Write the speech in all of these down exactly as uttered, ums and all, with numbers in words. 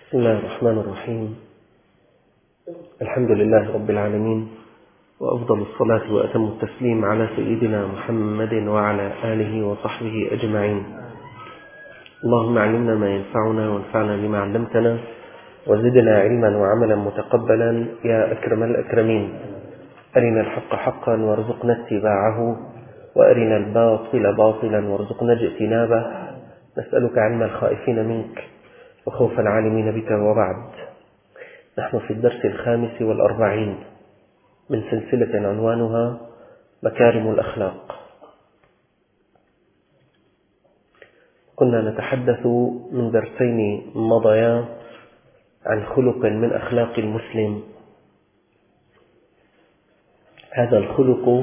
بسم الله الرحمن الرحيم. الحمد لله رب العالمين، وأفضل الصلاة وأتم التسليم على سيدنا محمد وعلى آله وصحبه أجمعين. اللهم علمنا ما ينفعنا وانفعنا بما علمتنا وزدنا علما وعملا متقبلا يا أكرم الأكرمين. أرنا الحق حقا وارزقنا اتباعه، وأرنا الباطل باطلا وارزقنا اجتنابه. نسألك علم الخائفين منك وخوف العالمين بك. وبعد، نحن في الدرس الخامس والأربعين من سلسلة عنوانها مكارم الأخلاق. كنا نتحدث من درسين مضيا عن خلق من أخلاق المسلم. هذا الخلق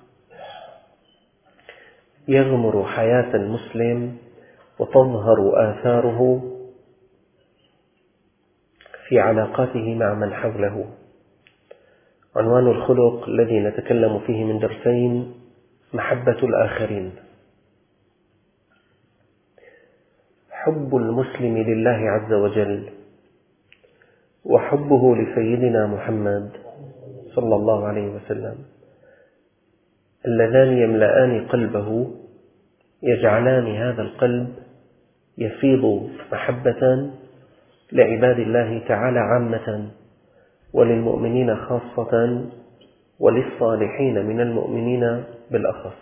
يغمر حياة المسلم وتظهر آثاره في علاقاته مع من حوله. عنوان الخلق الذي نتكلم فيه من درسين محبة الآخرين. حب المسلم لله عز وجل وحبه لسيدنا محمد صلى الله عليه وسلم اللذان يملأان قلبه، يجعلان هذا القلب يفيض محبة لعباد الله تعالى عامة، وللمؤمنين خاصة، وللصالحين من المؤمنين بالأخص.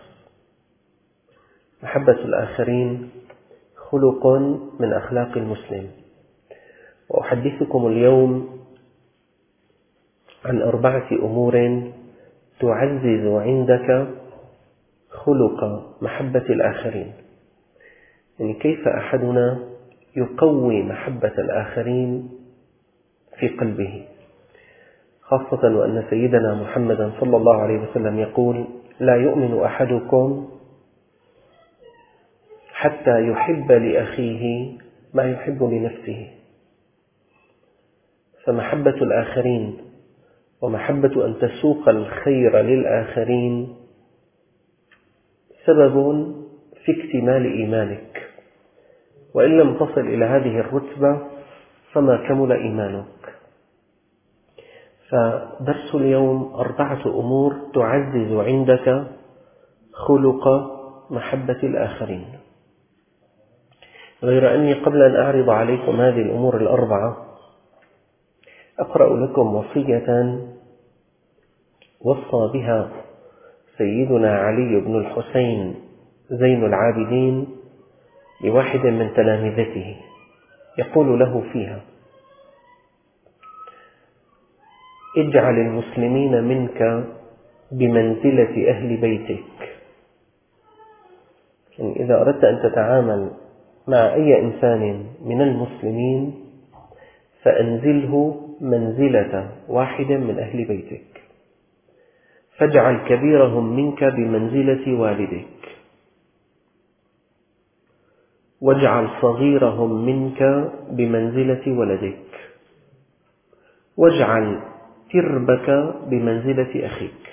محبة الآخرين خلق من أخلاق المسلم. وأحدثكم اليوم عن أربعة أمور تعزز عندك خلق محبة الآخرين، يعني كيف أحدنا يقوي محبة الآخرين في قلبه، خاصة وأن سيدنا محمدا صلى الله عليه وسلم يقول: لا يؤمن أحدكم حتى يحب لأخيه ما يحب لنفسه. فمحبة الآخرين ومحبة أن تسوق الخير للآخرين سبب في اكتمال إيمانك، وإن لم تصل إلى هذه الرتبة فما كمل إيمانك. فدرس اليوم أربعة أمور تعزز عندك خلق محبة الآخرين. غير أني قبل أن أعرض عليكم هذه الأمور الأربعة أقرأ لكم وصية وصى بها سيدنا علي بن الحسين زين العابدين لواحد من تلامذته، يقول له فيها: اجعل المسلمين منك بمنزلة أهل بيتك. يعني إذا أردت أن تتعامل مع أي إنسان من المسلمين فأنزله منزلة واحد من أهل بيتك، فاجعل كبيرهم منك بمنزلة والدك، واجعل صغيرهم منك بمنزلة ولدك، واجعل تربك بمنزلة أخيك.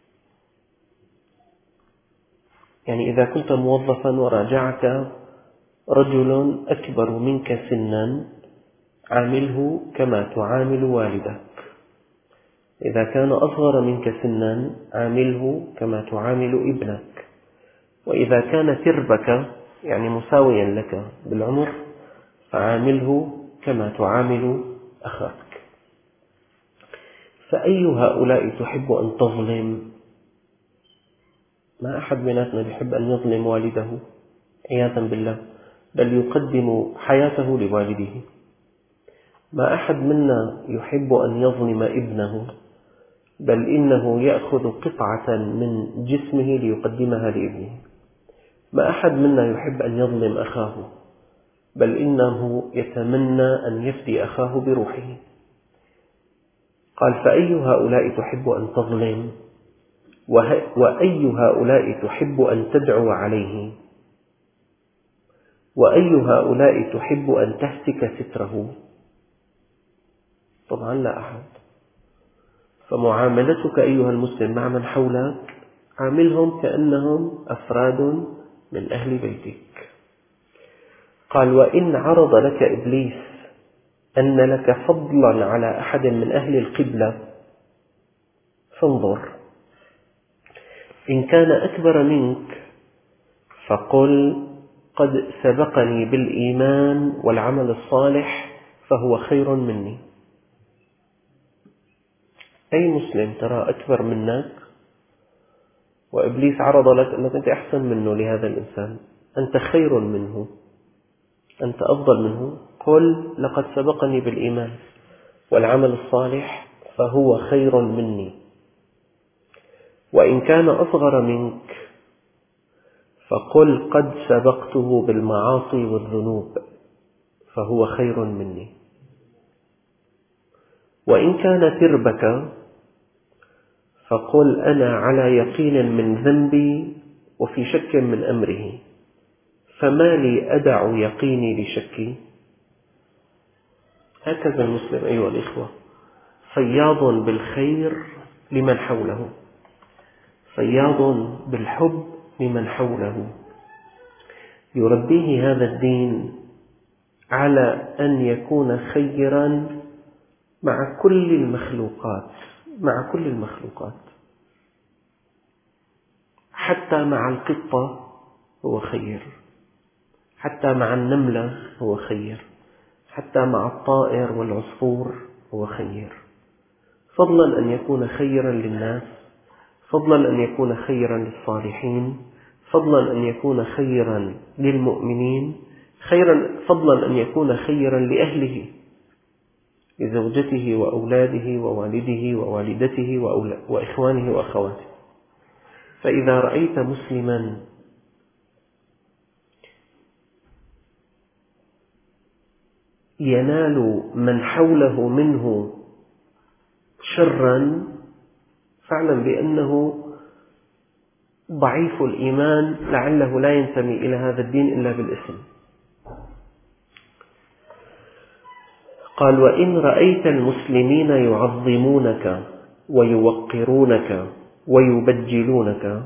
يعني إذا كنت موظفا وراجعك رجل أكبر منك سنا عامله كما تعامل والدك، إذا كان أصغر منك سنا عامله كما تعامل ابنك، وإذا كان تربك يعني مساويا لك بالعمر فعامله كما تعامل أخاك. فأي هؤلاء تحب أن تظلم؟ ما أحد مناتنا يحب أن يظلم والده عياذا بالله، بل يقدم حياته لوالده. ما أحد منا يحب أن يظلم ابنه، بل إنه يأخذ قطعة من جسمه ليقدمها لابنه. ما أحد منا يحب أن يظلم أخاه، بل إنه يتمنى أن يفدي أخاه بروحه. قال: فأي هؤلاء تحب أن تظلم؟ وأي هؤلاء تحب أن تدعو عليه؟ وأي هؤلاء تحب أن تهتك ستره؟ طبعا لا أحد. فمعاملتك أيها المسلم مع من حولك عاملهم كأنهم أفراد من أهل بيتك. قال: وإن عرض لك إبليس أن لك فضلا على أحد من أهل القبلة فانظر، إن كان أكبر منك فقل قد سبقني بالإيمان والعمل الصالح فهو خير مني. أي مسلم ترى أكبر منك وإبليس عرض لك أنك أنت أحسن منه لهذا الإنسان، أنت خير منه، أنت أفضل منه، قل لقد سبقني بالإيمان والعمل الصالح فهو خير مني. وإن كان أصغر منك فقل قد سبقته بالمعاصي والذنوب فهو خير مني. وإن كان تربك فقل أنا على يقين من ذنبي وفي شك من أمره، فما لي أدع يقيني لشكي. هكذا المسلم أيها الإخوة، فياض بالخير لمن حوله، فياض بالحب لمن حوله، يربيه هذا الدين على أن يكون خيرا مع كل المخلوقات، مع كل المخلوقات، حتى مع القطة هو خير، حتى مع النملة هو خير، حتى مع الطائر والعصفور هو خير، فضلا أن يكون خيرا للناس، فضلا أن يكون خيرا للصالحين، فضلا أن يكون خيرا للمؤمنين، خيرا فضلا أن يكون خيرا لأهله، لزوجته وأولاده ووالده ووالدته وإخوانه وأخواته. فإذا رأيت مسلما ينال من حوله منه شرا فاعلم بأنه ضعيف الإيمان، لعله لا ينتمي إلى هذا الدين إلا بالاسم. قال وإن رأيت المسلمين يعظمونك ويوقرونك ويبجلونك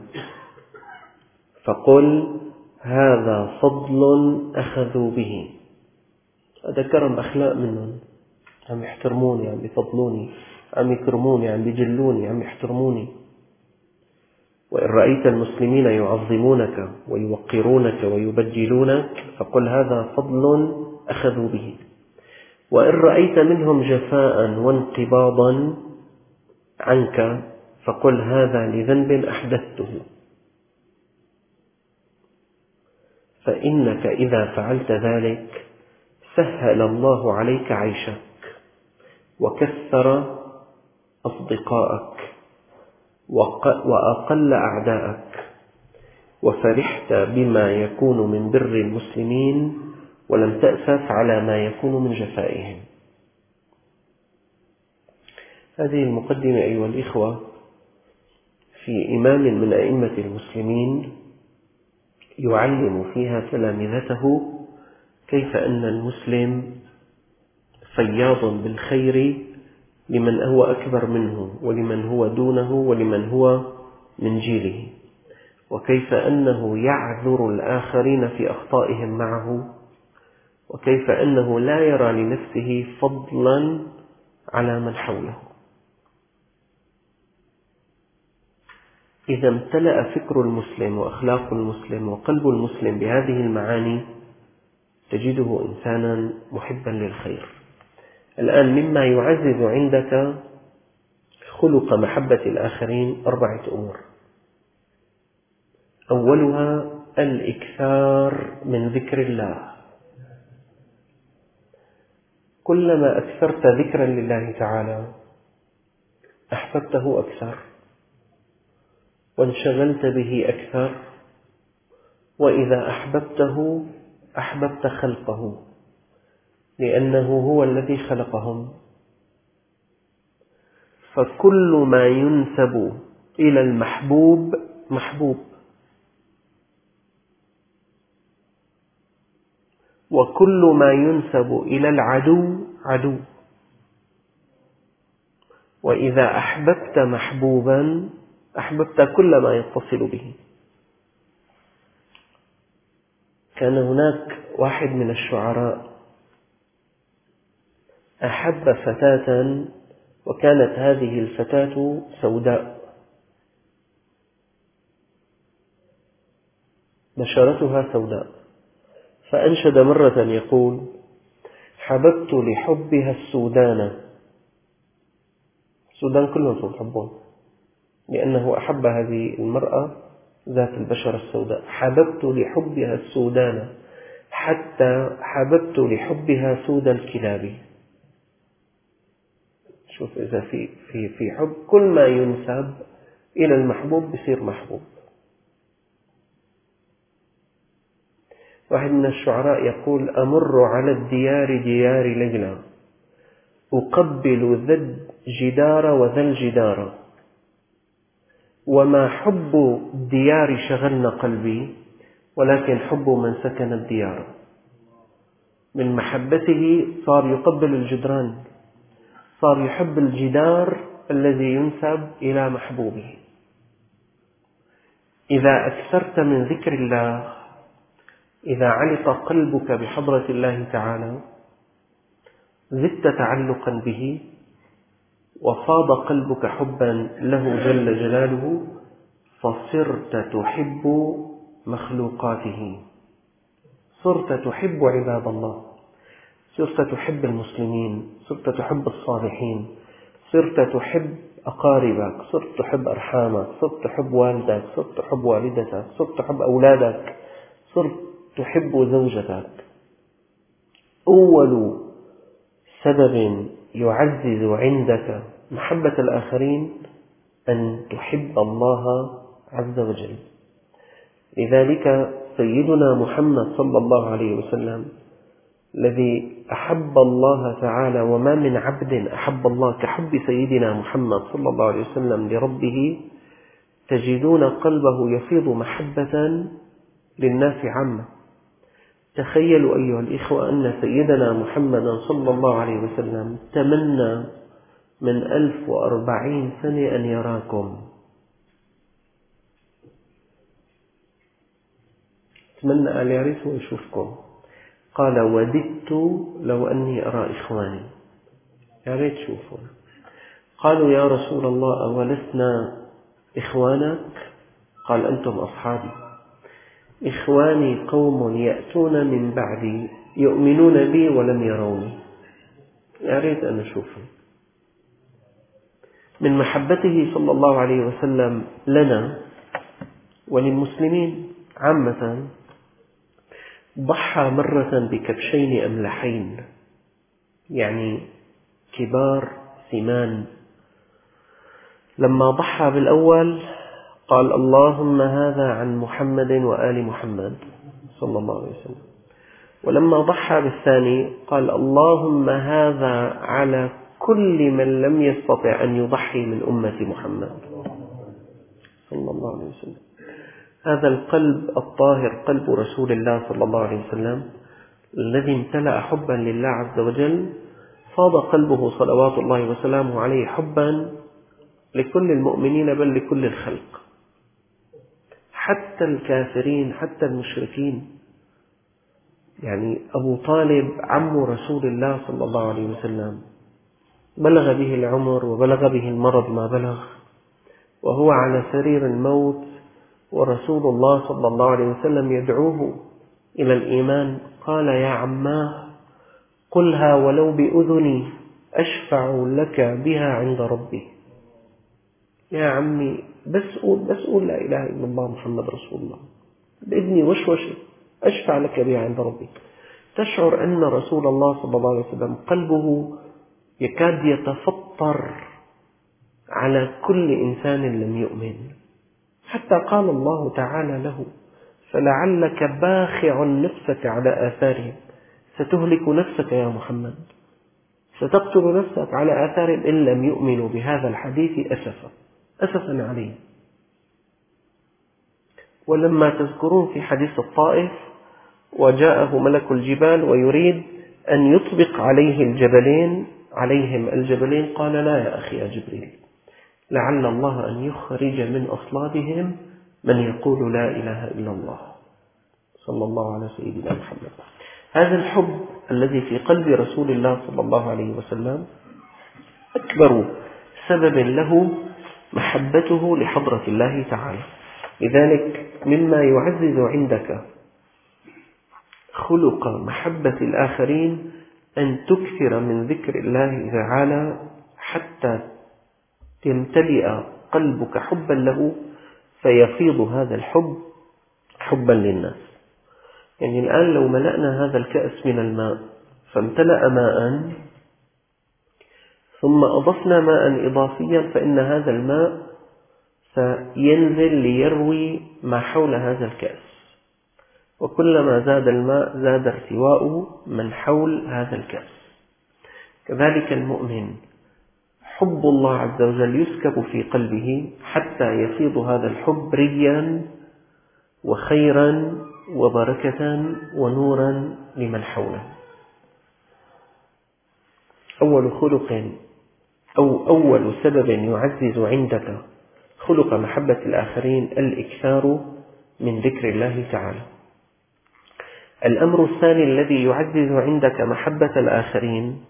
فقل هذا فضل أخذوا به. هذا كرم أخلاق منهم، عم يحترموني، عم يفضلوني، عم يكرموني، عم يجلوني، عم يحترموني. وإن رأيت المسلمين يعظمونك ويوقرونك ويبجلونك فقل هذا فضل أخذوا به. وإن رأيت منهم جفاء وانقباضا عنك فقل هذا لذنب أحدثته، فإنك إذا فعلت ذلك سهل الله عليك عيشك وكثر أصدقائك وأقل أعداءك، وفرحت بما يكون من بر المسلمين ولم تأسف على ما يكون من جفائهم. هذه المقدمة أيها الإخوة في إمام من أئمة المسلمين يعلم فيها تلامذته كيف أن المسلم فياض بالخير لمن هو أكبر منه ولمن هو دونه ولمن هو من جيله، وكيف أنه يعذر الآخرين في أخطائهم معه، وكيف أنه لا يرى لنفسه فضلا على من حوله. إذا امتلأ فكر المسلم وأخلاق المسلم وقلب المسلم بهذه المعاني تجده إنسانا محبا للخير. الآن مما يعزز عندك خلق محبة الآخرين أربعة أمور. أولها الإكثار من ذكر الله. كلما أكثرت ذكرا لله تعالى أحببته أكثر وانشغلت به أكثر، وإذا أحببته أحببت خلقه لأنه هو الذي خلقهم. فكل ما ينسب إلى المحبوب محبوب، وكل ما ينسب إلى العدو عدو. وإذا أحببت محبوبا أحببت كل ما يتصل به. كان هناك واحد من الشعراء أحب فتاة وكانت هذه الفتاة سوداء بشرتها سوداء، فأنشد مرة يقول: حببت لحبها السودان. السودان كلهم يحبون لأنه أحب هذه المرأة ذات البشرة السوداء. حببت لحبها السودان حتى حببت لحبها سود الكلاب. شوف، إذا في في في حب كل ما ينسب إلى المحبوب بصير محبوب. واحد من الشعراء يقول: أمر على الديار ديار ليلى أقبل ذا الجدار وذا الجدار، وما حب الديار شغلنا قلبي ولكن حب من سكن الديار. من محبته صار يقبل الجدران، صار يحب الجدار الذي ينسب إلى محبوبه. إذا أكثرت من ذكر الله، إذا علق قلبك بحضرة الله تعالى، زدت تعلقا به وفاض قلبك حبا له جل جلاله، فصرت تحب مخلوقاته، صرت تحب عباد الله، صرت تحب المسلمين، صرت تحب الصالحين، صرت تحب أقاربك، صرت تحب أرحامك، صرت تحب والدك، صرت تحب والدتك، صرت تحب أولادك، صرت تحب زوجتك. أول سبب يعزز عندك محبة الآخرين أن تحب الله عز وجل. لذلك سيدنا محمد صلى الله عليه وسلم الذي أحب الله تعالى، وما من عبد أحب الله كحب سيدنا محمد صلى الله عليه وسلم لربه، تجدون قلبه يفيض محبة للناس عامة. تخيلوا أيها الإخوة أن سيدنا محمد صلى الله عليه وسلم تمنى من ألف وأربعين سنة أن يراكم، تمنى أن يعرفه ويشوفكم. قال: وددت لو أني أرى إخواني، يا ريت تشوفون. قالوا: يا رسول الله أولسنا إخوانك؟ قال: أنتم أصحابي. إخواني قوم يأتون من بعدي يؤمنون بي ولم يروني، يا ريت أن أشوفهم. من محبته صلى الله عليه وسلم لنا وللمسلمين عامة ضحى مرة بكبشين أملحين، يعني كبار سمان. لما ضحى بالأول قال: اللهم هذا عن محمد وآل محمد صلى الله عليه وسلم. ولما ضحى بالثاني قال: اللهم هذا على كل من لم يستطع أن يضحي من أمة محمد صلى الله عليه وسلم. هذا القلب الطاهر، قلب رسول الله صلى الله عليه وسلم، الذي امتلأ حبا لله عز وجل، فاض قلبه صلوات الله وسلامه عليه حبا لكل المؤمنين، بل لكل الخلق، حتى الكافرين، حتى المشركين. يعني أبو طالب عم رسول الله صلى الله عليه وسلم بلغ به العمر وبلغ به المرض ما بلغ، وهو على سرير الموت، ورسول الله صلى الله عليه وسلم يدعوه إلى الإيمان. قال: يا عماه قلها ولو بأذني أشفع لك بها عند ربي. يا عمي بس قول بس قول لا إله إلا الله محمد رسول الله، بإذني وشوشة أشفع لك بها عند ربي. تشعر أن رسول الله صلى الله عليه وسلم قلبه يكاد يتفطر على كل إنسان لم يؤمن، حتى قال الله تعالى له: فلعلك باخع نفسك على آثارهم، ستهلك نفسك يا محمد، ستقتل نفسك على آثارهم إن لم يؤمنوا بهذا الحديث أسفا أسفا عليه. ولما تذكرون في حديث الطائف وجاءه ملك الجبال ويريد أن يطبق عليه الجبلين عليهم الجبلين، قال: لا يا أخي يا جبريل، لعل الله أن يخرج من أصلابهم من يقول لا إله إلا الله. صلى الله على سيدنا محمد. هذا الحب الذي في قلب رسول الله صلى الله عليه وسلم أكبر سبب له محبته لحضرة الله تعالى. لذلك مما يعزز عندك خلق محبة الآخرين أن تكثر من ذكر الله تعالى حتى تمتلئ قلبك حبا له، فيفيض هذا الحب حبا للناس. يعني الآن لو ملأنا هذا الكأس من الماء فامتلأ ماء ثم أضفنا ماء إضافيا، فإن هذا الماء سينزل ليروي ما حول هذا الكأس، وكلما زاد الماء زاد ارتواء من حول هذا الكأس. كذلك المؤمن حب الله عز وجل يسكب في قلبه حتى يفيض هذا الحب ريا وخيرا وبركة ونورا لمن حوله. أول خلق أو أول سبب يعزز عندك خلق محبة الآخرين الإكثار من ذكر الله تعالى. الأمر الثاني الذي يعزز عندك محبة الآخرين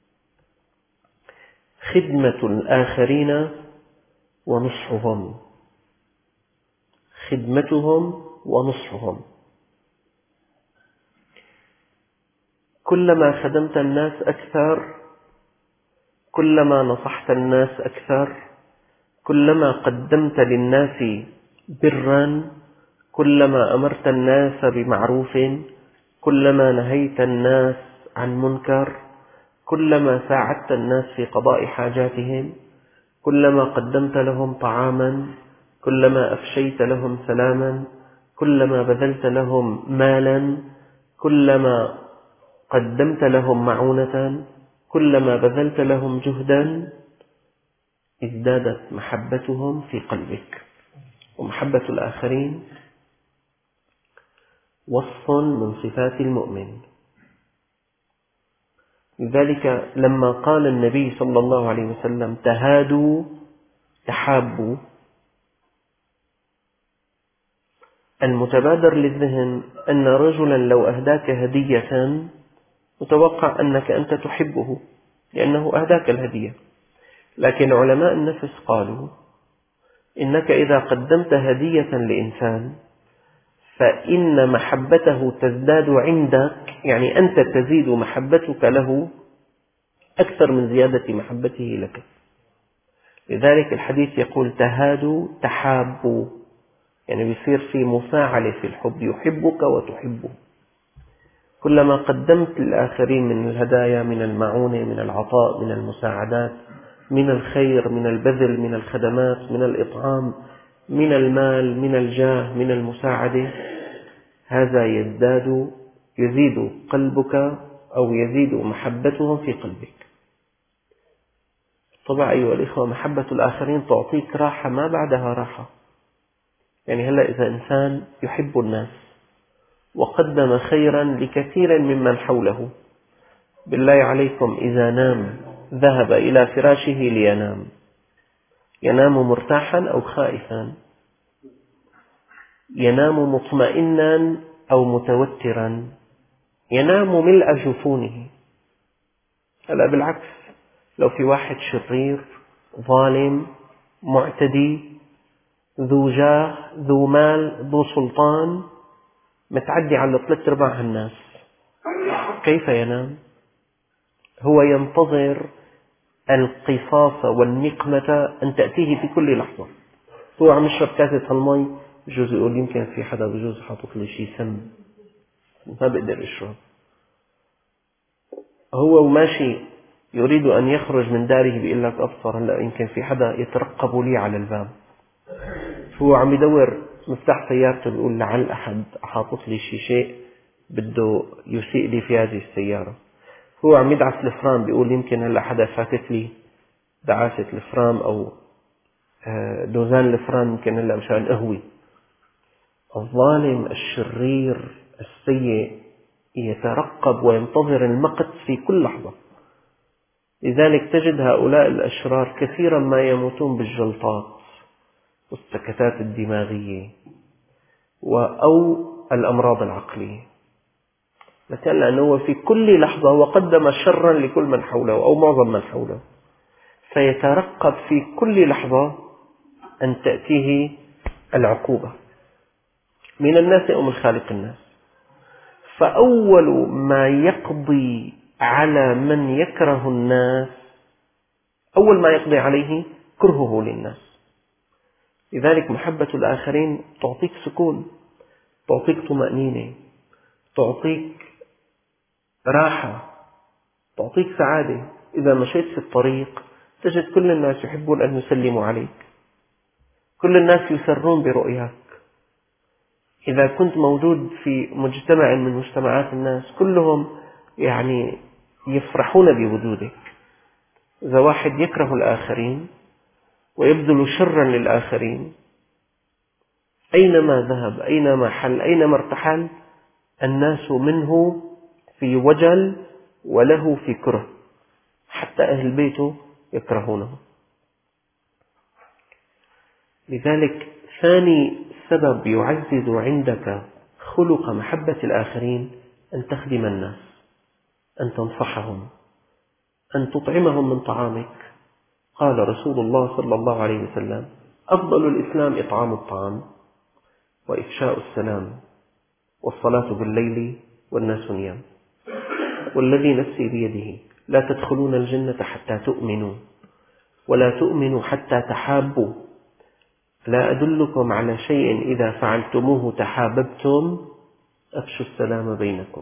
خدمة الآخرين ونصحهم، خدمتهم ونصحهم. كلما خدمت الناس أكثر، كلما نصحت الناس أكثر، كلما قدمت للناس برا، كلما أمرت الناس بمعروف، كلما نهيت الناس عن منكر، كلما ساعدت الناس في قضاء حاجاتهم، كلما قدمت لهم طعاما، كلما أفشيت لهم سلاما، كلما بذلت لهم مالا، كلما قدمت لهم معونة، كلما بذلت لهم جهدا، ازدادت محبتهم في قلبك. ومحبة الآخرين وصف من صفات المؤمن. لذلك لما قال النبي صلى الله عليه وسلم تهادوا تحابوا، المتبادر للذهن أن رجلا لو أهداك هدية متوقع أنك أنت تحبه لأنه أهداك الهدية، لكن علماء النفس قالوا إنك إذا قدمت هدية لإنسان فإن محبته تزداد عندك، يعني أنت تزيد محبتك له أكثر من زيادة محبته لك. لذلك الحديث يقول تهادوا تحابوا، يعني بيصير في مفاعلة في الحب، يحبك وتحبه. كلما قدمت للآخرين من الهدايا، من المعونة، من العطاء، من المساعدات، من الخير، من البذل، من الخدمات، من الإطعام، من المال، من الجاه، من المساعدة، هذا يزداد يزيد قلبك أو يزيد محبتهم في قلبك. طبعا أيها الإخوة محبة الآخرين تعطيك راحة ما بعدها راحة. يعني هلأ إذا إنسان يحب الناس وقدم خيرا لكثير ممن حوله، بالله عليكم إذا نام ذهب إلى فراشه لينام، ينام مرتاحا أو خائفا؟ ينام مطمئنا أو متوترا؟ ينام ملء جفونه. هلا بالعكس، لو في واحد شرير ظالم معتدي ذو جاه ذو مال ذو سلطان متعدي على ثلاث أرباع الناس، كيف ينام؟ هو ينتظر القصاص والنقمة أن تأتيه في كل لحظة. هو عم يشرب كاسة المي، بجوز يقول يمكن في حدا بجوز حاطط لي شيء سم ما بقدر يشرب. هو وماشي يريد أن يخرج من داره بيقول لك أبصر هلا يمكن في حدا يترقب لي على الباب. هو عم يدور مفتاح سيارته بيقول لعل أحد حاطط لي شيء شيء بده يسيء لي في هذه السيارة. هو عم يدعس الفرام بيقول يمكن هلا حدا فاتت لي دعاسة الفرام أو دوزان الفرام يمكن هلا مشان قهوي. الظالم الشرير السيء يترقب وينتظر المقت في كل لحظة. لذلك تجد هؤلاء الأشرار كثيرا ما يموتون بالجلطات والسكتات الدماغية أو الأمراض العقلية. مثلا لأنه في كل لحظة هو قدم شرا لكل من حوله أو معظم من حوله، فيترقب في كل لحظة أن تأتيه العقوبة من الناس أو من خالق الناس. فأول ما يقضي على من يكره الناس، أول ما يقضي عليه كرهه للناس. لذلك محبة الآخرين تعطيك سكون، تعطيك طمأنينة، تعطيك راحة، تعطيك سعادة. إذا مشيت في الطريق تجد كل الناس يحبون أن يسلموا عليك، كل الناس يسرون برؤياك. إذا كنت موجود في مجتمع من مجتمعات الناس كلهم يعني يفرحون بوجودك. إذا واحد يكره الآخرين ويبذل شرا للآخرين، أينما ذهب، أينما حل، أينما ارتحل، الناس منه في وجل وله في كره، حتى أهل بيته يكرهونه. لذلك ثاني سبب يعزز عندك خلق محبة الآخرين أن تخدم الناس، أن تنصحهم، أن تطعمهم من طعامك. قال رسول الله صلى الله عليه وسلم: أفضل الإسلام إطعام الطعام وإفشاء السلام والصلاة بالليل والناس نيام، والذي نفسي بيده لا تدخلون الجنة حتى تؤمنوا ولا تؤمنوا حتى تحابوا، لا أدلكم على شيء إذا فعلتموه تحاببتم، أفشوا السلام بينكم.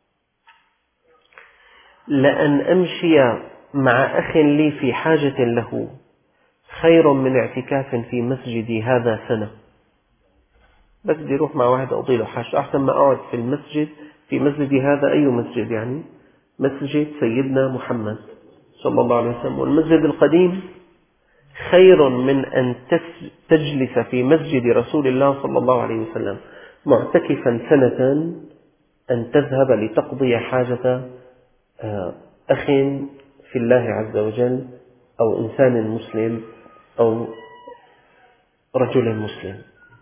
لأن أمشي مع أخ لي في حاجة له خير من اعتكاف في مسجدي هذا سنة. بس بدي أروح مع واحد أقضي له حاجة، أحسن ما أقعد في المسجد، في مسجدي هذا. أي مسجد يعني؟ مسجد سيدنا محمد صلى الله عليه وسلم. والمسجد القديم خير من أن تجلس في مسجد رسول الله صلى الله عليه وسلم معتكفا سنة، أن تذهب لتقضي حاجة أخ في الله عز وجل أو إنسان مسلم أو رجل مسلم.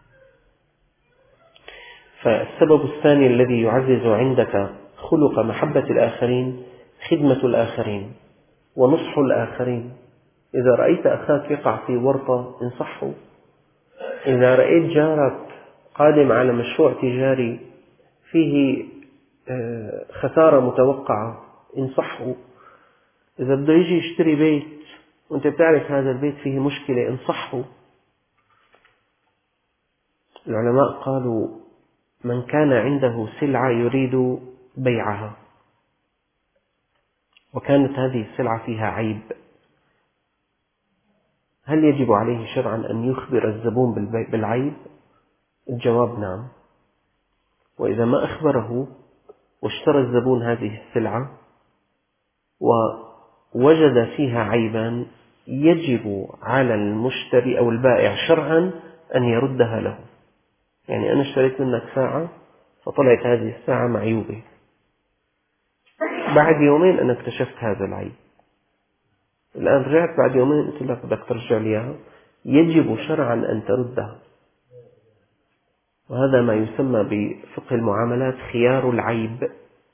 فالسبب الثاني الذي يعزز عندك خلق محبة الآخرين خدمة الآخرين ونصح الآخرين. إذا رأيت أخاك يقع في ورطة انصحه. إذا رأيت جارك قادم على مشروع تجاري فيه خسارة متوقعة انصحه. إذا بده يجي يشتري بيت وأنت بتعرف هذا البيت فيه مشكلة انصحه. العلماء قالوا: من كان عنده سلعة يريد بيعها وكانت هذه السلعة فيها عيب، هل يجب عليه شرعا أن يخبر الزبون بالعيب؟ الجواب نعم. وإذا ما أخبره واشترى الزبون هذه السلعة ووجد فيها عيبا، يجب على المشتري أو البائع شرعا أن يردها له. يعني أنا اشتريت منك ساعة فطلعت هذه الساعة معيوبة، بعد يومين أنا اكتشفت هذا العيب، الآن رجعت بعد يومين قلت لك بدك ترجع لي إياها، يجب شرعا أن تردها. وهذا ما يسمى بفقه المعاملات خيار العيب.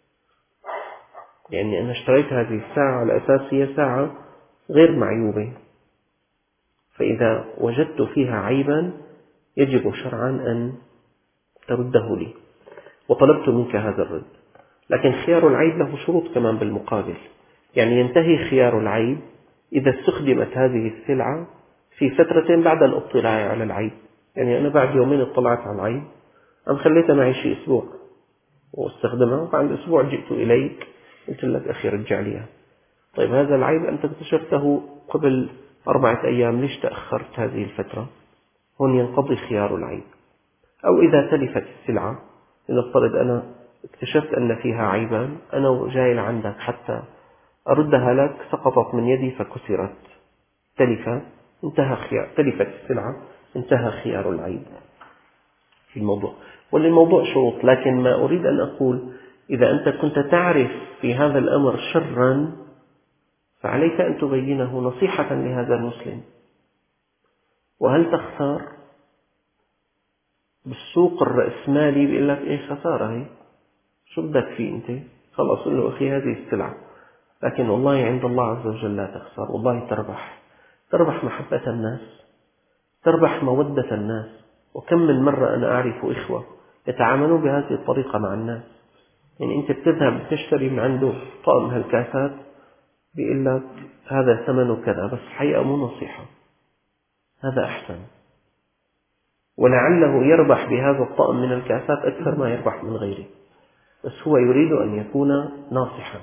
يعني أنا اشتريت هذه الساعة على أساس هي ساعة غير معيوبة، فإذا وجدت فيها عيبا يجب شرعا أن ترده لي وطلبت منك هذا الرد. لكن خيار العيب له شروط كمان بالمقابل. يعني ينتهي خيار العيب إذا استخدمت هذه السلعة في فترة بعد الاطلاع على العيب. يعني أنا بعد يومين اطلعت على العيب، أم خليتها معي شيء أسبوع واستخدمها، وبعد أسبوع جئت إليك قلت لك أخي رجع لي. طيب هذا العيب أنت اكتشفته قبل أربعة أيام، ليش تأخرت هذه الفترة؟ هون ينقضي خيار العيب. أو إذا تلفت السلعة، لنفترض أنا اكتشفت أن فيها عيبا، أنا جاي لعندك حتى أردها لك، سقطت من يدي فكسرت، تلفت، انتهى خيار، تلفت السلعة، انتهى خيار العيب في الموضوع. وللموضوع شروط، لكن ما أريد أن أقول إذا أنت كنت تعرف في هذا الأمر شرا فعليك أن تبينه نصيحة لهذا المسلم. وهل تخسر؟ بالسوق الرأسمالي بيقول لك إيه خسارة هي، شو بدك فيه أنت؟ خلص قل له أخي هذه السلعة، لكن والله عند الله عز وجل لا تخسر، والله تربح، تربح محبة الناس، تربح مودة الناس. وكم من مرة أنا أعرف إخوة يتعاملون بهذه الطريقة مع الناس. يعني أنت بتذهب تشتري من عنده طقم هالكاسات، بيقول لك هذا ثمنه كذا، بس الحقيقة مو نصيحة، هذا أحسن، ولعله يربح بهذا الطقم من الكاسات أكثر ما يربح من غيره، بس هو يريد أن يكون ناصحا.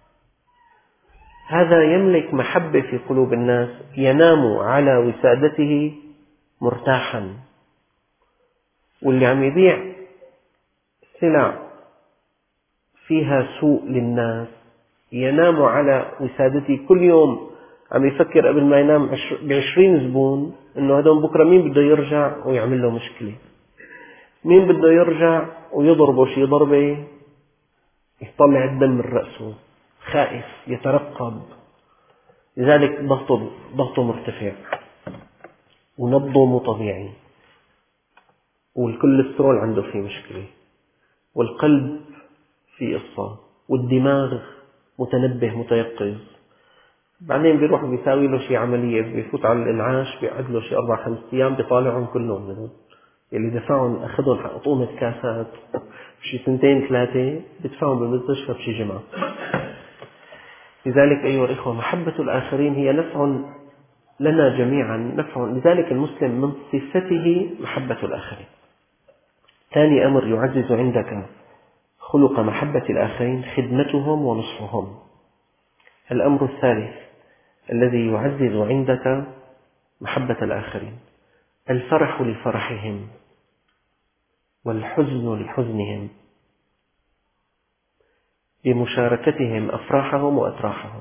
هذا يملك محبة في قلوب الناس، ينام على وسادته مرتاحا. واللي عم يبيع سلع فيها سوء للناس ينام على وسادته، كل يوم عم يفكر قبل ما ينام بعشرين زبون انه هذول بكره مين بده يرجع ويعمل له مشكلة، مين بده يرجع ويضربه شي ضربة يطلع الدم من رأسه، خائف يترقب. لذلك ضغطه ضغطه مرتفع ونبضه مو طبيعي، والكوليسترول عنده فيه مشكلة، والقلب فيه قصة، والدماغ متنبه متيقظ. بعدين بيروح بيساوي له شي عملية، بيفوت على الإنعاش، بيقعد له شي أربع خمس أيام، بيطالعهم كلهم منهم اللي دفعهم أخذهم حقطومة كاسات بشي سنتين ثلاثة، بدفعهم بالمستشفى بشي جمعة. لذلك أيها الإخوة، محبة الآخرين هي نفع لنا جميعا، نفع. لذلك المسلم من صفته محبة الآخرين. ثاني أمر يعزز عندك خلق محبة الآخرين خدمتهم ونصحهم. الأمر الثالث الذي يعزز عندك محبة الآخرين الفرح لفرحهم والحزن لحزنهم، بمشاركتهم أفراحهم وأتراحهم.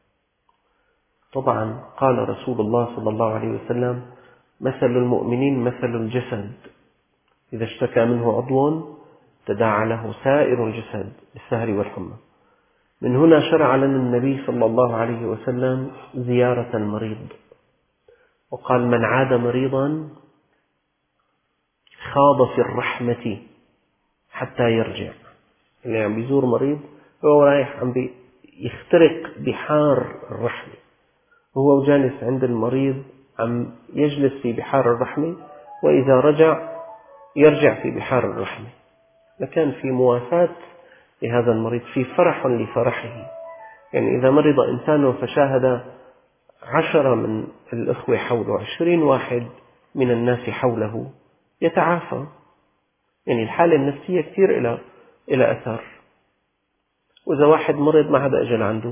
طبعا قال رسول الله صلى الله عليه وسلم: مثل المؤمنين مثل الجسد، إذا اشتكى منه عضو تداعى له سائر الجسد بالسهر والحمى. من هنا شرع لنا النبي صلى الله عليه وسلم زيارة المريض، وقال: من عاد مريضا خاض في الرحمة حتى يرجع. اللي عم بيزور مريض هو رايح عم يخترق بحار الرحمة، وهو جالس عند المريض عم يجلس في بحار الرحمة، وإذا رجع يرجع في بحار الرحمة. لكان في مواساة لهذا المريض، في فرح لفرحه. يعني إذا مرض إنسان فشاهد عشرة من الأخوة حوله، عشرين واحد من الناس حوله، يتعافى. يعني الحالة النفسية كثير إلى إلى أثر. وإذا واحد مرض ما حدا أجل عنده،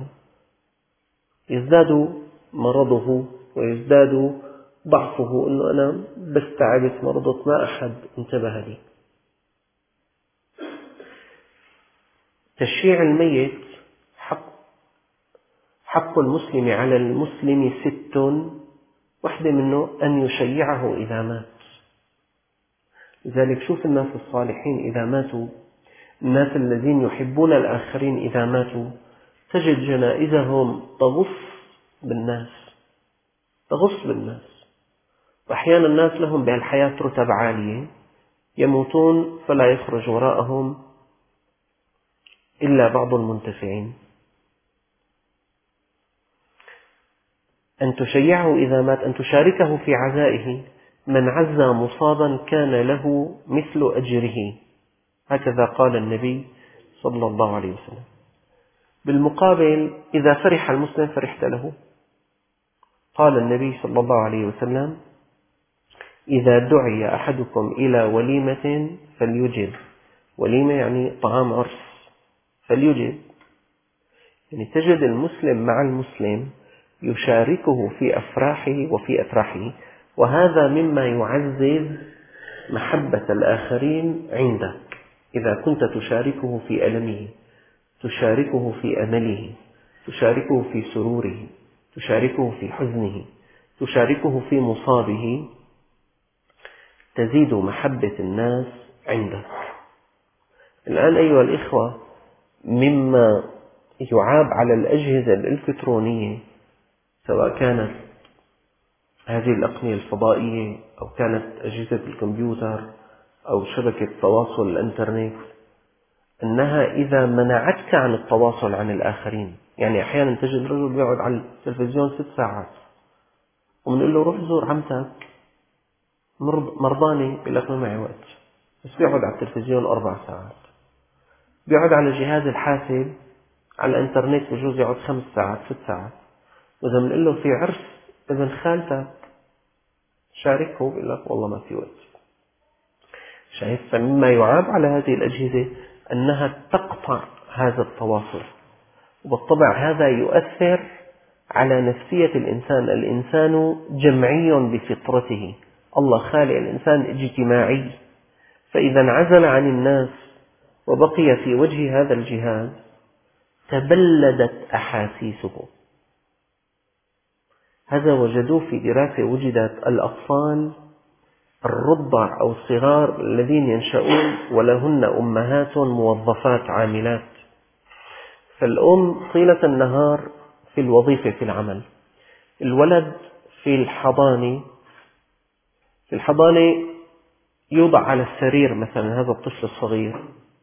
يزداد مرضه ويزداد ضعفه، إنه أنا بس تعبت مرضت ما أحد انتبه لي. تشييع الميت حق حق المسلم على المسلم ست، واحدة منه أن يشيعه إذا مات. لذلك شوف الناس الصالحين إذا ماتوا، الناس الذين يحبون الآخرين إذا ماتوا، تجد جنائزهم تغص بالناس، تغص بالناس. وأحيانا الناس لهم بهالحياة رتب عالية، يموتون فلا يخرج وراءهم إلا بعض المنتفعين. أن تشيعه إذا مات، أن تشاركه في عزائه. من عزى مصابا كان له مثل أجره، هكذا قال النبي صلى الله عليه وسلم. بالمقابل إذا فرح المسلم فرحت له. قال النبي صلى الله عليه وسلم: إذا دعي أحدكم إلى وليمة فليجب. وليمة يعني طعام عرس، فليجب. يعني تجد المسلم مع المسلم يشاركه في أفراحه وفي أتراحه، وهذا مما يعزز محبة الآخرين عندك. إذا كنت تشاركه في ألمه، تشاركه في أمله، تشاركه في سروره، تشاركه في حزنه، تشاركه في مصابه، تزيد محبة الناس عندك. الآن أيها الإخوة، مما يعاب على الأجهزة الإلكترونية، سواء كانت هذه الأقنية الفضائية أو كانت أجهزة الكمبيوتر أو شبكة تواصل الإنترنت، أنها إذا منعتك عن التواصل عن الآخرين، يعني أحيانا تجد رجل يقعد على التلفزيون ست ساعات ومنقول له روح زور عمتك مرضاني، بيقول لك ما معي وقت، بس بيقعد على التلفزيون أربع ساعات. بيقعد على جهاز الحاسب على الانترنت بجوز يقعد خمس ساعات ست ساعات، وإذا بنقول له في عرس ابن خالتك شاركه بيقول لك والله ما في وقت. شايف؟ فمما يعاب على هذه الأجهزة أنها تقطع هذا التواصل، وبالطبع هذا يؤثر على نفسية الإنسان. الإنسان جمعي بفطرته، الله خالق الإنسان اجتماعي، فإذا انعزل عن الناس وبقي في وجه هذا الجهاز تبلدت أحاسيسه. هذا وجدوه في دراسة وجدت الأطفال الرضع أو الصغار الذين ينشأون ولهن أمهات موظفات عاملات، فالأم طيلة النهار في الوظيفة في العمل، الولد في الحضانة في الحضانة يوضع على السرير مثلا هذا الطفل الصغير،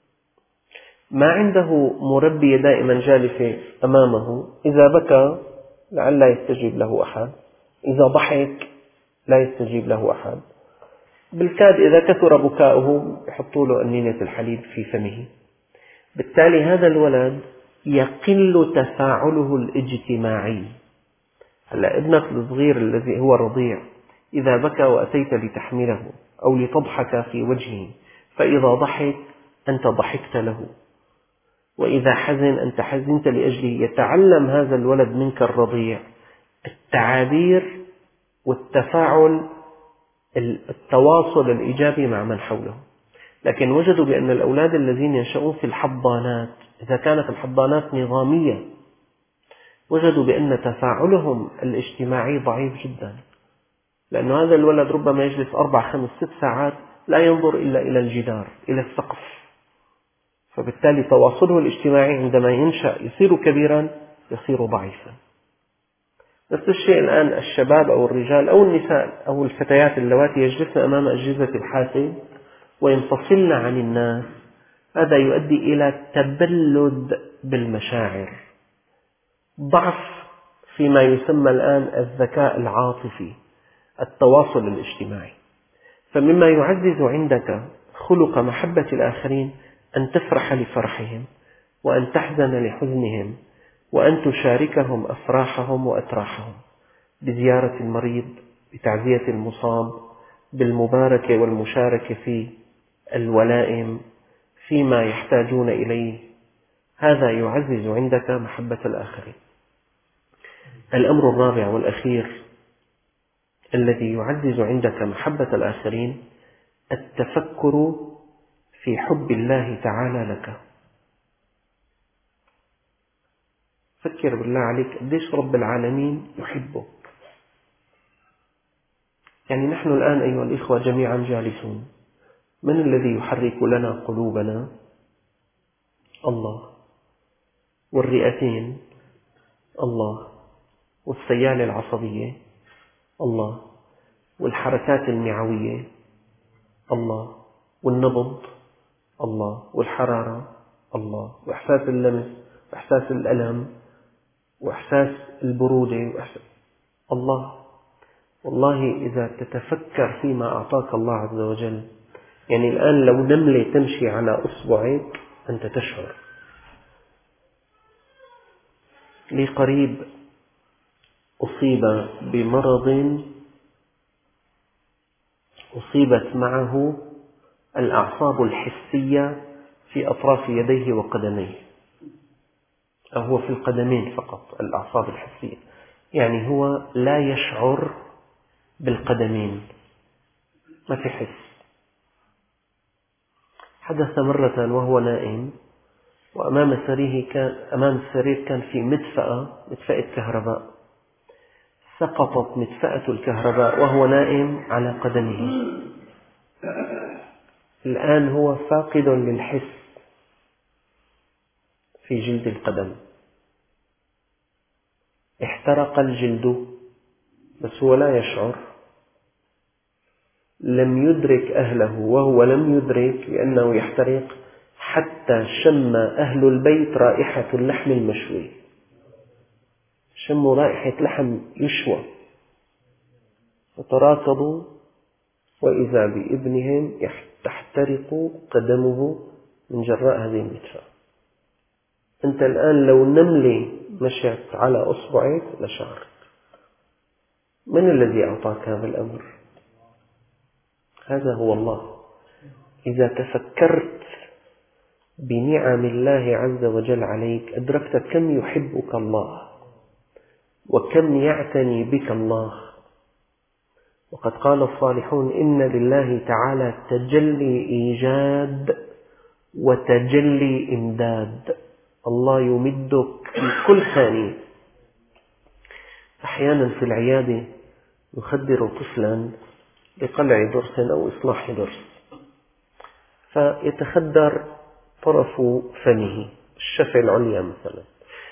ما عنده مربية دائما جالسة أمامه، إذا بكى لعل لا يستجيب له أحد، إذا ضحك لا يستجيب له أحد، بالكاد إذا كثر بكاؤه يحطوا له أنينة الحليب في فمه. بالتالي هذا الولد يقل تفاعله الاجتماعي. هلا ابنك الصغير الذي هو رضيع إذا بكى وأتيت لتحمله أو لتضحك في وجهه، فإذا ضحك أنت ضحكت له، وإذا حزن أنت حزنت لأجله. يتعلم هذا الولد منك الرضيع التعابير والتفاعل، التواصل الإيجابي مع من حوله. لكن وجدوا بأن الأولاد الذين ينشؤون في الحضانات إذا كانت الحضانات نظامية وجدوا بأن تفاعلهم الاجتماعي ضعيف جدا، لأن هذا الولد ربما يجلس أربع خمس ست ساعات لا ينظر إلا إلى الجدار إلى السقف، فبالتالي تواصله الاجتماعي عندما ينشأ يصير كبيرا يصير ضعيفا. نفس الشيء الآن الشباب أو الرجال أو النساء أو الفتيات اللواتي يجلسن أمام أجهزة الحاسب وينفصلن عن الناس، هذا يؤدي إلى تبلد بالمشاعر، ضعف فيما يسمى الآن الذكاء العاطفي، التواصل الاجتماعي. فمما يعزز عندك خلق محبة الآخرين أن تفرح لفرحهم وأن تحزن لحزنهم وأن تشاركهم أفراحهم وأتراحهم، بزيارة المريض، بتعزية المصاب، بالمباركة والمشاركة في الولائم، فيما يحتاجون إليه. هذا يعزز عندك محبة الآخرين. الأمر الرابع والأخير الذي يعزز عندك محبة الآخرين التفكر في حب الله تعالى لك. فكر بالله عليك قديش رب العالمين يحبك. يعني نحن الآن أيها الإخوة جميعا جالسون، من الذي يحرك لنا قلوبنا؟ الله، والرئتين الله، والسيالة العصبية الله، والحركات المعوية الله، والنبض الله، والحرارة الله، وإحساس اللمس وإحساس الألم وإحساس البرودة وإحساس الله. والله إذا تتفكر فيما أعطاك الله عز وجل، يعني الآن لو نملة تمشي على أصبعك أنت تشعر. لي قريب أصيب بمرض أصيبت معه الأعصاب الحسية في أطراف يديه وقدميه، أو هو في القدمين فقط الأعصاب الحسية، يعني هو لا يشعر بالقدمين، ما في حس. حدث مرة وهو نائم وأمام السرير كان أمام السرير كان في مدفأة مدفأة كهرباء، سقطت مدفأة الكهرباء وهو نائم على قدمه. الآن هو فاقد للحس في جلد القدم، احترق الجلد بس هو لا يشعر. لم يدرك أهله وهو لم يدرك لأنه يحترق حتى شم أهل البيت رائحة اللحم المشوي، شموا رائحة لحم يشوى، فتراكضوا وإذا بابنهم تحترق قدمه من جراء هذه المدفأة. أنت الآن لو نملة مشت على أصبعك لشعرت. من الذي أعطاك هذا الأمر؟ هذا هو الله. إذا تفكرت بنعم الله عز وجل عليك أدركت كم يحبك الله وكم يعتني بك الله. وقد قال الصالحون: إن لله تعالى تجلي إيجاد وتجلي إمداد. الله يمدك في كل ثانية. أحيانا في العيادة يخدر طفلا لقلع ضرس أو إصلاح ضرس، فيتخدر طرف فمه الشفة العليا مثلا،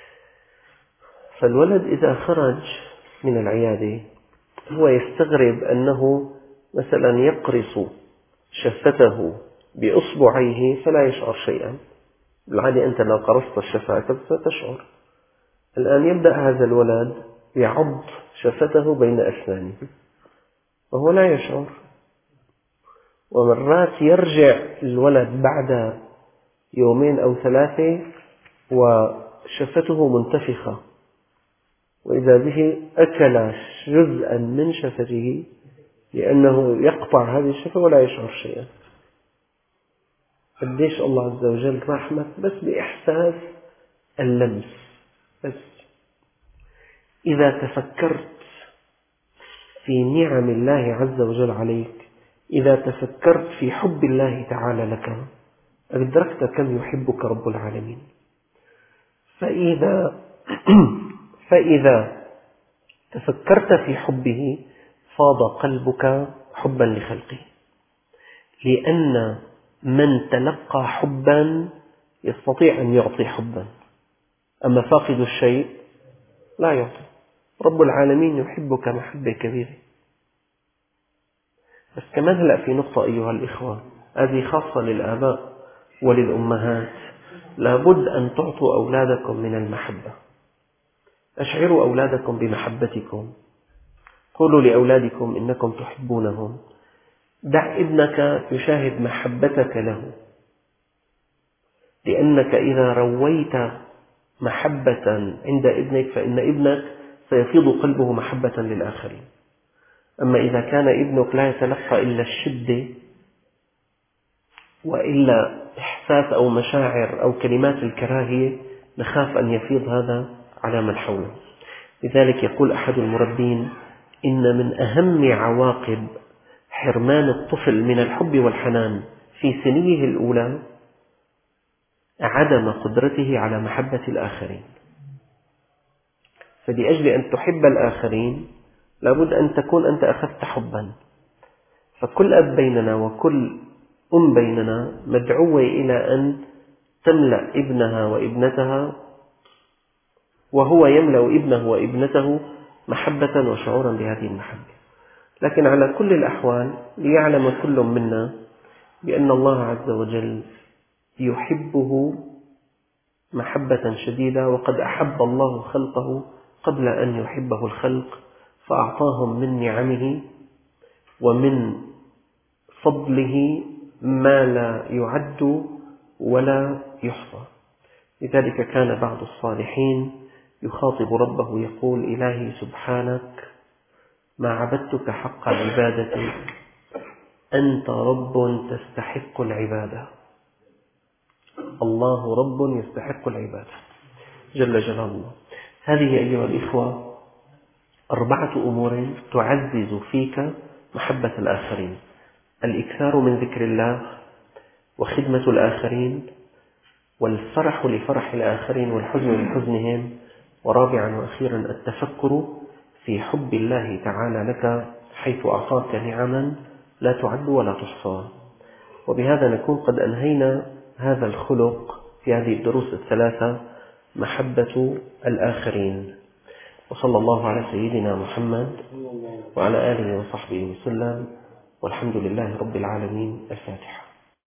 فالولد إذا خرج من العيادة هو يستغرب أنه مثلا يقرص شفته بإصبعيه فلا يشعر شيئا. بالعادة أنت لو قرصت الشفة ستشعر. الآن يبدأ هذا الولد يعض شفته بين أسنانه وهو لا يشعر. ومرات يرجع الولد بعد يومين أو ثلاثة وشفته منتفخة، وإذا به أكل جزءا من شفته لأنه يقطع هذه الشفة ولا يشعر شيئا. قديش الله عز وجل رحمة بس بإحساس اللمس بس. إذا تفكرت في نعم الله عز وجل عليك، إذا تفكرت في حب الله تعالى لك، أدركت كم يحبك رب العالمين. فإذا فإذا تفكرت في حبه فاض قلبك حبا لخلقه، لأن من تلقى حبا يستطيع أن يعطي حبا، أما فاقد الشيء لا يعطي. رب العالمين يحبك محبة كبيرة. بس كمان هلأ في نقطة أيها الإخوة، هذه خاصة للآباء وللأمهات، لابد أن تعطوا أولادكم من المحبة. أشعروا أولادكم بمحبتكم، قولوا لأولادكم إنكم تحبونهم. دع ابنك يشاهد محبتك له، لأنك إذا رويت محبة عند ابنك فإن ابنك سيفيض قلبه محبة للآخرين. أما إذا كان ابنك لا يتلقى إلا الشدة وإلا إحساس أو مشاعر أو كلمات الكراهية، نخاف أن يفيض هذا على من حوله. لذلك يقول أحد المربين: إن من أهم عواقب حرمان الطفل من الحب والحنان في سنيه الأولى عدم قدرته على محبة الآخرين. فلأجل أن تحب الآخرين لابد أن تكون أنت أخذت حبا. فكل أب بيننا وكل أم بيننا مدعوة إلى أن تملأ ابنها وابنتها وهو يملأ ابنه وابنته محبة وشعورا بهذه المحبة. لكن على كل الأحوال ليعلم كل منا بأن الله عز وجل يحبه محبة شديدة، وقد أحب الله خلقه قبل أن يحبه الخلق، فأعطاهم من نعمه ومن فضله ما لا يعد ولا يحصى. لذلك كان بعض الصالحين يخاطب ربه يقول: إلهي سبحانك ما عبدتك حق عبادتي، أنت رب تستحق العبادة. الله رب يستحق العبادة جل جلاله الله. هذه أيها الإخوة أربعة أمور تعزز فيك محبة الآخرين: الإكثار من ذكر الله، وخدمة الآخرين، والفرح لفرح الآخرين والحزن لحزنهم، ورابعا وأخيرا التفكر في حب الله تعالى لك حيث أعطاك نعما لا تعد ولا تحصى. وبهذا نكون قد أنهينا هذا الخلق في هذه الدروس الثلاثة: محبة الآخرين. وصلى الله على سيدنا محمد وعلى آله وصحبه وسلم، والحمد لله رب العالمين. الفاتحة.